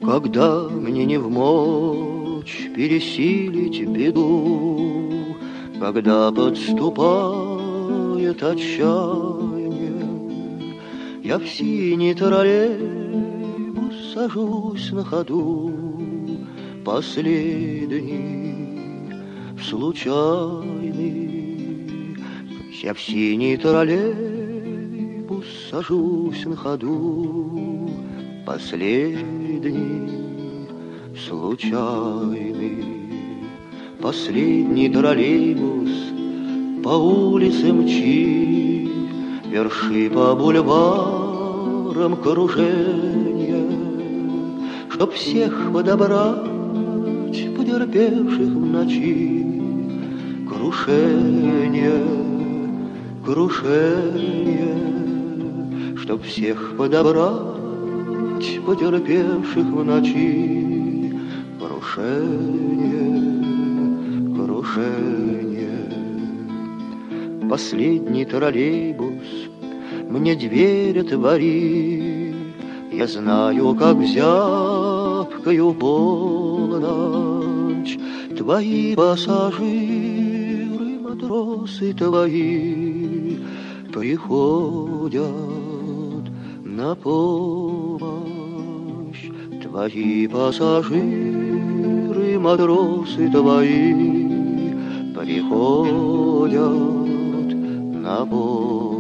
Когда мне не вмочь пересилить беду, когда подступает отчаяние, я в синий троллейбус сажусь на ходу, последний, случайный. Я в синий троллейбус сажусь на ходу, последний, случайный. Последний троллейбус по улице мчит, верши по бульварам круженья, чтоб всех подобрать, потерпевших в ночи. Крушение, крушение, чтоб всех подобрать, потерпевших в ночи. Крушение, крушение. Последний троллейбус мне дверь отвори, я знаю, как зябкою полночь твои пассажиры, матросы твои, приходят на помощь. Твои пассажиры, матросы твои, приходят на помощь.